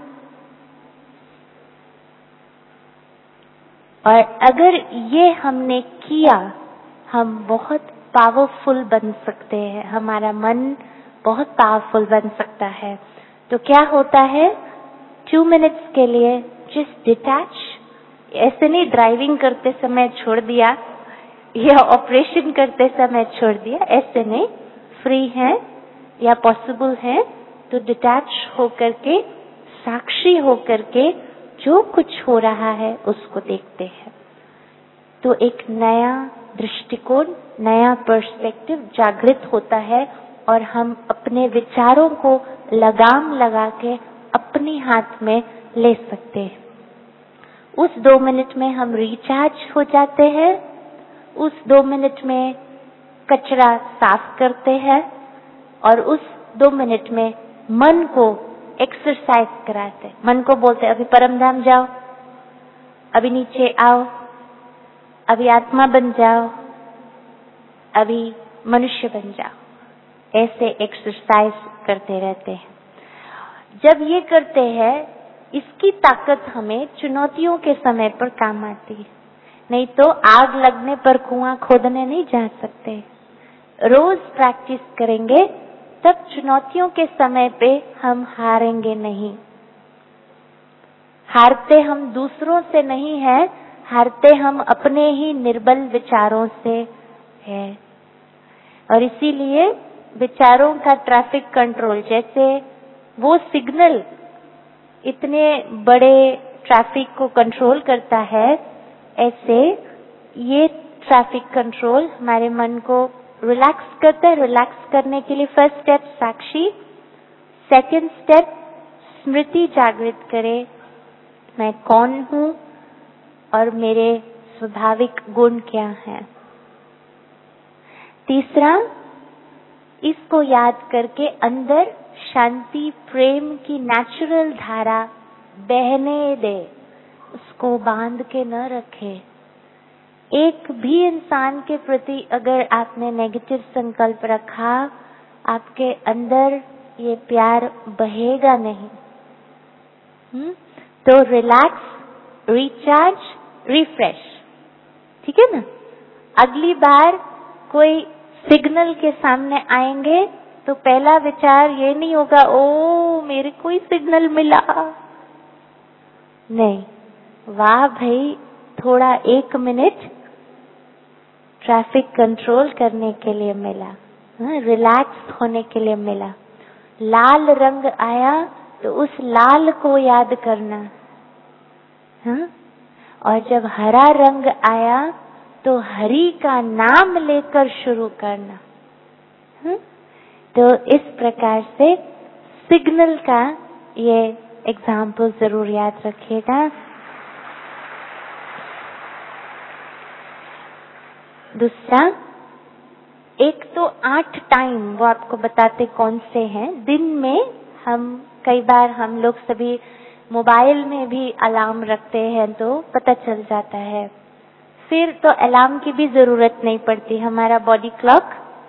और अगर ये हमने किया हम बहुत पावरफुल बन सकते हैं, हमारा मन बहुत पावरफुल बन सकता है। तो क्या होता है, 2 मिनट्स के लिए जस्ट डिटैच। ऐसे नहीं ड्राइविंग करते समय छोड़ दिया या ऑपरेशन करते समय छोड़ दिया, ऐसे नहीं। फ्री है या पॉसिबल है तो डिटैच होकर के, साक्षी होकर के जो कुछ हो रहा है उसको देखते हैं। तो एक नया दृष्टिकोण, नया पर्सपेक्टिव जागृत होता है और हम अपने विचारों को लगाम लगा के अपने हाथ में ले सकते हैं। उस 2 मिनट में हम रिचार्ज हो जाते हैं। उस 2 मिनट में कचरा साफ करते हैं और उस 2 मिनट में मन को एक्सरसाइज कराते हैं। मन को बोलते अभी परम धाम जाओ, अभी नीचे आओ, अभी आत्मा बन जाओ, अभी मनुष्य बन जाओ। ऐसे एक्सरसाइज करते रहते हैं। जब ये करते हैं इसकी ताकत हमें चुनौतियों के समय पर काम आती है। नहीं तो आग लगने पर कुआं खोदने नहीं जा सकते। रोज प्रैक्टिस करेंगे तब चुनौतियों के समय पे हम हारेंगे नहीं। हारते हम दूसरों से नहीं है, हारते हम अपने ही निर्बल विचारों से है। और इसीलिए विचारों का ट्रैफिक कंट्रोल, जैसे वो सिग्नल इतने बड़े ट्रैफिक को कंट्रोल करता है, ऐसे ये ट्रैफिक कंट्रोल हमारे मन को रिलैक्स करता है। रिलैक्स करने के लिए फर्स्ट स्टेप साक्षी, सेकंड स्टेप स्मृति जागृत करे, मैं कौन हूँ और मेरे स्वाभाविक गुण क्या हैं। तीसरा, इसको याद करके अंदर शांति प्रेम की नेचुरल धारा बहने दे, उसको बांध के न रखे। एक भी इंसान के प्रति अगर आपने नेगेटिव संकल्प रखा, आपके अंदर ये प्यार बहेगा नहीं। तो रिलैक्स, रिचार्ज, रिफ्रेश, ठीक है ना। अगली बार कोई सिग्नल के सामने आएंगे तो पहला विचार ये नहीं होगा ओ मेरे को ही सिग्नल मिला, नहीं, वाह भाई थोड़ा 1 मिनट ट्रैफिक कंट्रोल करने के लिए मिला, रिलैक्स होने के लिए मिला। लाल रंग आया तो उस लाल को याद करना, और जब हरा रंग आया तो हरि का नाम लेकर शुरू करना। तो इस प्रकार से सिग्नल का ये एग्जाम्पल जरूर याद रखिएगा। दूसरा, एक तो 8 टाइम वो आपको बताते कौन से हैं। दिन में हम कई बार हम लोग सभी मोबाइल में भी अलार्म रखते हैं तो पता चल जाता है। फिर तो अलार्म की भी जरूरत नहीं पड़ती, हमारा बॉडी क्लॉक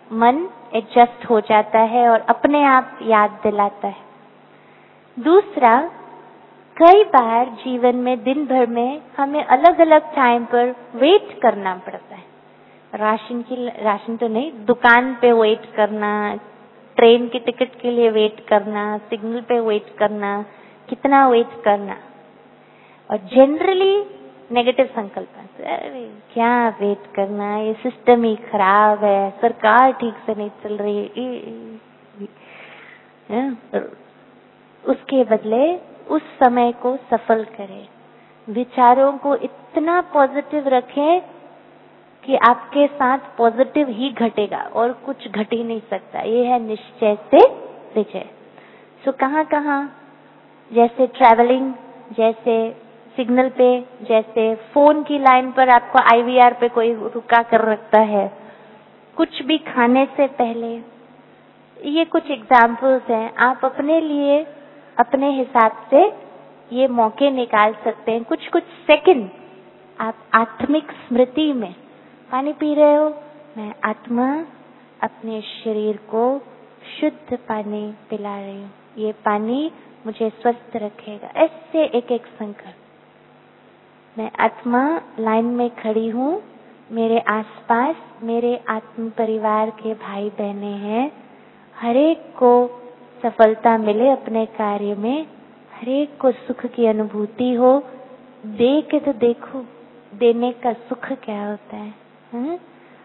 मन एडजस्ट हो जाता है और अपने आप याद दिलाता है। दूसरा, कई बार जीवन में दिन भर में हमें अलग अलग टाइम पर वेट करना पड़ता है। राशन तो नहीं, दुकान पे वेट करना, ट्रेन की टिकट के लिए वेट करना, सिग्नल पे वेट करना, कितना वेट करना। और जनरली नेगेटिव संकल्प, अरे क्या वेट करना, ये सिस्टम ही खराब है, सरकार ठीक से नहीं चल रही है। उसके बदले उस समय को सफल करें, विचारों को इतना पॉजिटिव रखें कि आपके साथ पॉजिटिव ही घटेगा और कुछ घट ही नहीं सकता। ये है निश्चय से विजय। सो कहाँ जैसे ट्रैवलिंग, जैसे सिग्नल पे, जैसे फोन की लाइन पर आपको IVR पे कोई रुका कर रखता है, कुछ भी खाने से पहले, ये कुछ एग्जाम्पल्स हैं। आप अपने लिए अपने हिसाब से ये मौके निकाल सकते हैं। कुछ सेकंड आप आत्मिक स्मृति में पानी पी रहे हो, मैं आत्मा अपने शरीर को शुद्ध पानी पिला रही हूँ, ये पानी मुझे स्वस्थ रखेगा। ऐसे एक एक संकल्प। मैं आत्मा लाइन में खड़ी हूँ, मेरे आसपास मेरे आत्म परिवार के भाई बहने हैं, हरेक को सफलता मिले अपने कार्य में, हरेक को सुख की अनुभूति हो। दे के तो देखो, देने का सुख क्या होता है।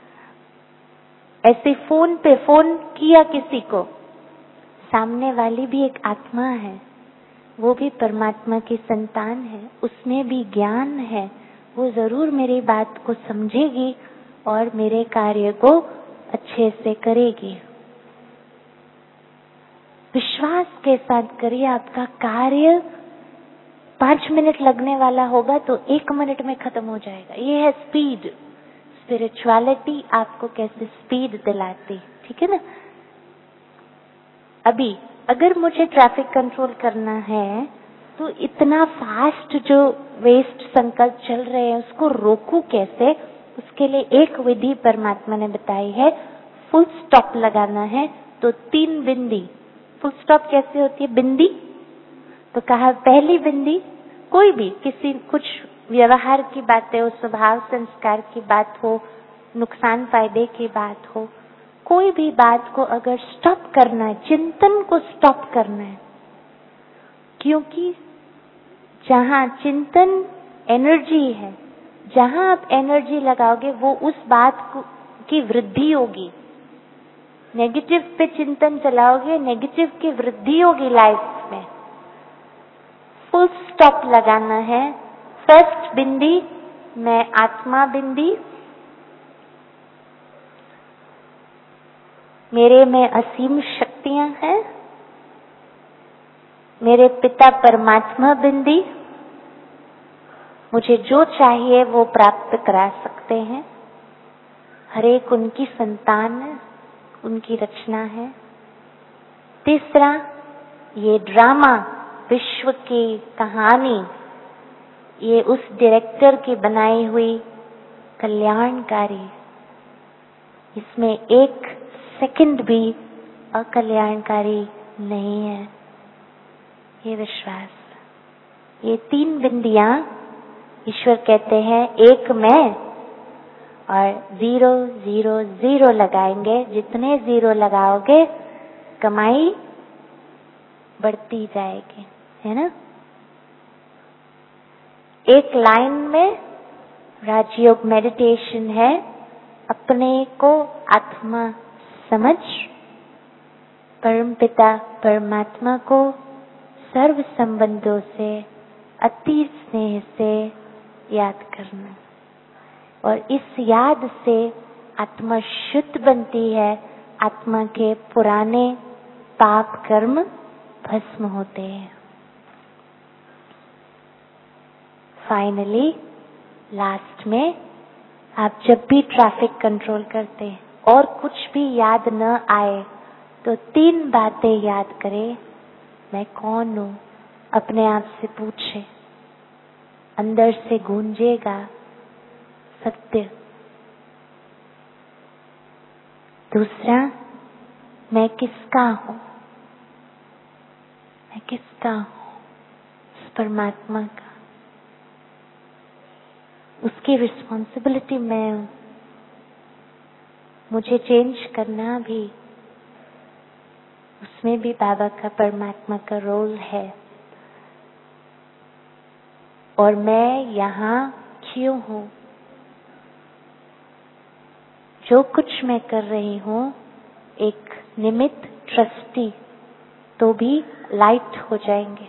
ऐसे फोन पे फोन किया किसी को, सामने वाली भी एक आत्मा है, वो भी परमात्मा की संतान है, उसमें भी ज्ञान है, वो जरूर मेरी बात को समझेगी और मेरे कार्य को अच्छे से करेगी। विश्वास के साथ करिए, आपका कार्य 5 मिनट लगने वाला होगा तो 1 मिनट में खत्म हो जाएगा। ये है स्पीड। स्पिरिचुअलिटी आपको कैसे स्पीड दिलाती, ठीक है ना। अभी अगर मुझे ट्रैफिक कंट्रोल करना है तो इतना फास्ट जो वेस्ट संकल्प चल रहे हैं उसको रोकूं कैसे। उसके लिए एक विधि परमात्मा ने बताई है, फुल स्टॉप लगाना है तो 3 बिंदी। फुल स्टॉप कैसे होती है, बिंदी। तो कहा पहली बिंदी, कोई भी किसी कुछ व्यवहार की बातें हो, स्वभाव संस्कार की बात हो, नुकसान फायदे की बात हो, कोई भी बात को अगर स्टॉप करना है, चिंतन को स्टॉप करना है, क्योंकि जहाँ चिंतन एनर्जी है, जहाँ आप एनर्जी लगाओगे वो उस बात की वृद्धि होगी। नेगेटिव पे चिंतन चलाओगे, नेगेटिव की वृद्धि होगी लाइफ में। फुल स्टॉप लगाना है। फर्स्ट बिंदी, मैं आत्मा बिंदी, मेरे में असीम शक्तियां हैं, मेरे पिता परमात्मा बिंदी, मुझे जो चाहिए वो प्राप्त करा सकते हैं, हरेक उनकी संतान है, उनकी रचना है। तीसरा, ये ड्रामा, विश्व की कहानी, ये उस डायरेक्टर की बनाई हुई कल्याणकारी, इसमें 1 सेकंड भी अकल्याणकारी नहीं है। ये विश्वास, ये 3 बिंदियां ईश्वर कहते हैं एक मैं, और 0 0 0 लगाएंगे। जितने 0 लगाओगे कमाई बढ़ती जाएगी, है ना। एक लाइन में राजयोग मेडिटेशन है, अपने को आत्मा समझ, परमपिता परमात्मा को सर्व संबंधों से अति स्नेह से याद करना, और इस याद से आत्मा शुद्ध बनती है, आत्मा के पुराने पाप कर्म भस्म होते हैं। फाइनली लास्ट में आप जब भी ट्रैफिक कंट्रोल करते हैं और कुछ भी याद न आए तो 3 बातें याद करें। मैं कौन हूँ, अपने आप से पूछे, अंदर से गूंजेगा सत्य। दूसरा, मैं किसका हूँ? मैं किसका हूँ? उस परमात्मा का, उसकी रिस्पॉन्सिबिलिटी मैं हूँ। मुझे चेंज करना भी, उसमें भी बाबा का, परमात्मा का रोल है। और मैं यहाँ क्यों हूँ? जो कुछ मैं कर रही हूँ, एक निमित्त ट्रस्टी तो भी लाइट हो जाएंगे।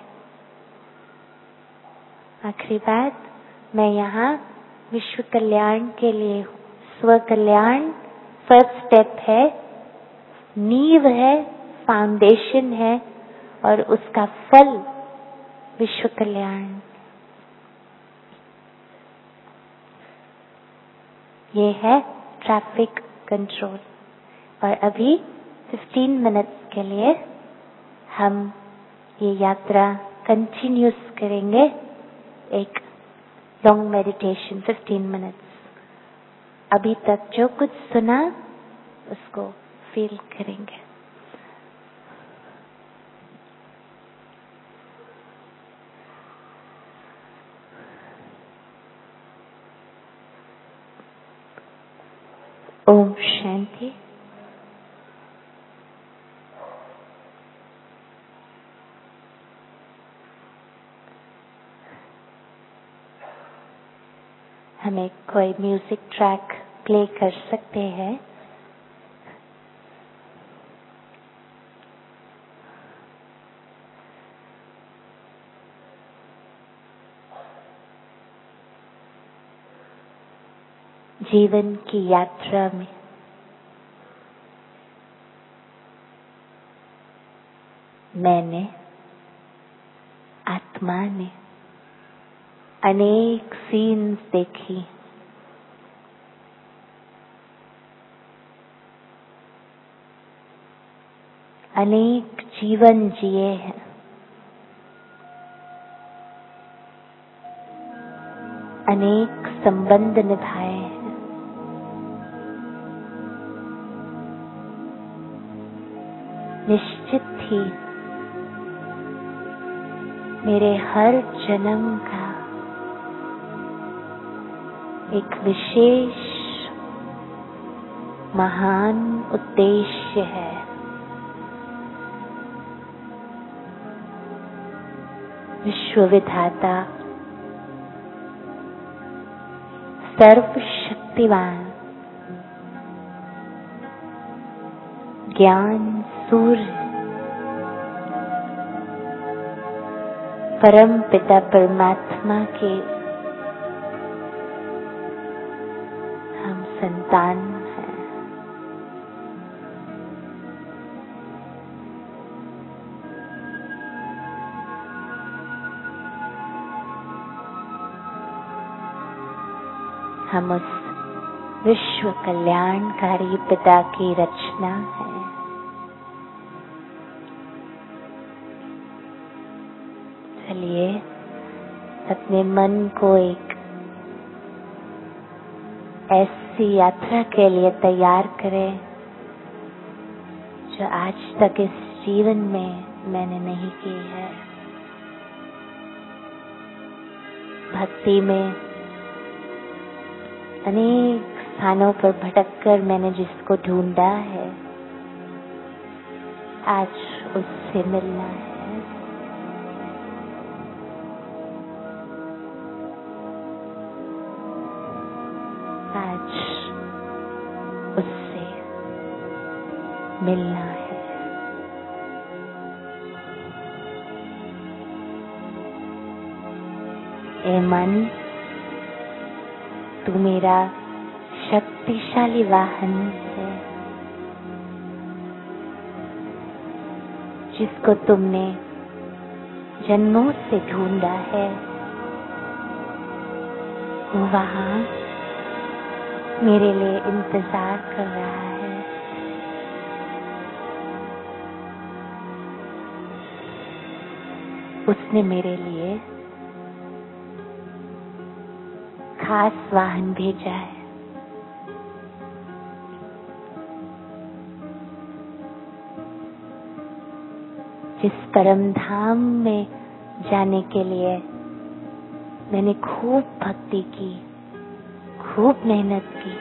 आखिरी बात, मैं यहाँ विश्व कल्याण के लिए हूँ। स्व कल्याण फर्स्ट स्टेप है, नींव है, फाउंडेशन है, और उसका फल विश्व कल्याण। ये है ट्रैफिक कंट्रोल। और अभी 15 मिनट्स के लिए हम ये यात्रा कंटिन्यूस करेंगे, एक लॉन्ग मेडिटेशन 15 मिनट्स। अभी तक जो कुछ सुना उसको फील करेंगे। ओम शांति। हमें कोई म्यूजिक ट्रैक प्ले कर सकते हैं। जीवन की यात्रा में मैंने, आत्मा ने अनेक सीन्स देखी। अनेक जीवन जिए हैं। अनेक संबंध निभाए हैं। निश्चित थी मेरे हर जन्म का एक विशेष महान उद्देश्य है। विश्व विधाता, सर्वशक्तिवान, ज्ञान सूर्य, परम पिता परमात्मा के हम संतान हैं। हम उस विश्व कल्याणकारी पिता की रचना है। चलिए अपने मन को एक ऐसी यात्रा के लिए तैयार करें जो आज तक इस जीवन में मैंने नहीं की है। भक्ति में अनेक स्थानों पर भटककर मैंने जिसको ढूंढा है, आज उससे मिलना है। आज उससे मिलना है। ए मन, तू मेरा शक्तिशाली वाहन है, जिसको तुमने जन्मों से ढूंढा है। वो वहां मेरे लिए इंतजार कर रहा है। उसने मेरे लिए खास वाहन भेजा है। जिस परम धाम में जाने के लिए मैंने खूब भक्ति की, खूब मेहनत की,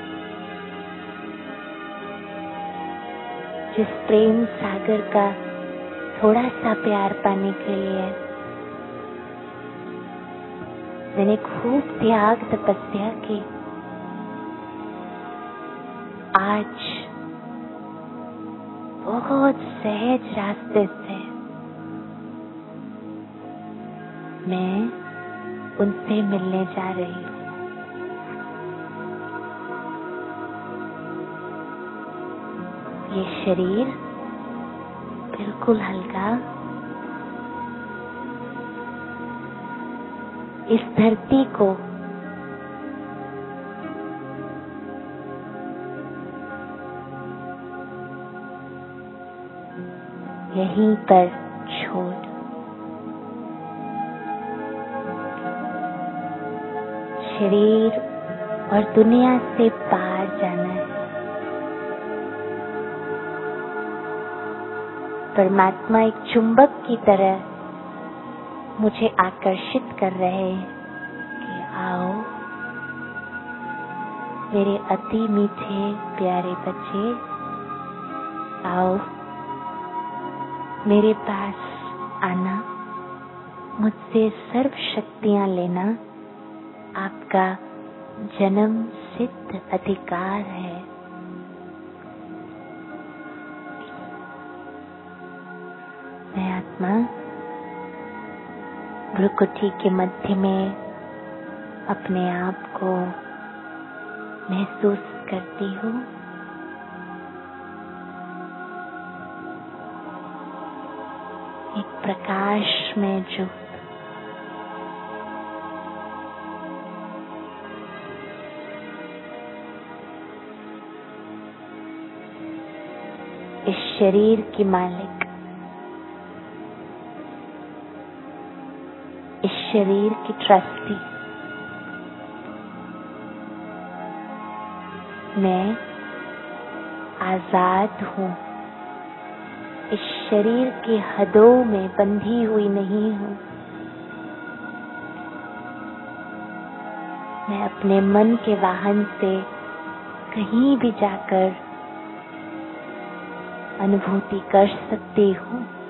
जिस प्रेम सागर का थोड़ा सा प्यार पाने के लिए मैंने खूब त्याग तपस्या की, आज बहुत सहज रास्ते से मैं उनसे मिलने जा रही हूँ। ये शरीर बिल्कुल हल्का, इस धरती को यहीं पर छोड़ शरीर और दुनिया से पार जाना है। परमात्मा एक चुंबक की तरह मुझे आकर्षित कर रहे हैं कि आओ मेरे अति मीठे प्यारे बच्चे, आओ मेरे पास आना, मुझसे सर्व शक्तियां लेना आपका जन्म सिद्ध अधिकार है। मैं आत्मा भ्रुकुटी के मध्य में अपने आप को महसूस करती हूँ। एक प्रकाश में जो इस शरीर की मालिक, इस शरीर की ट्रस्टी, मैं आजाद हूँ। इस शरीर की हदों में बंधी हुई नहीं हूँ। मैं अपने मन के वाहन से कहीं भी जाकर अनुभूति कर सकती हूँ।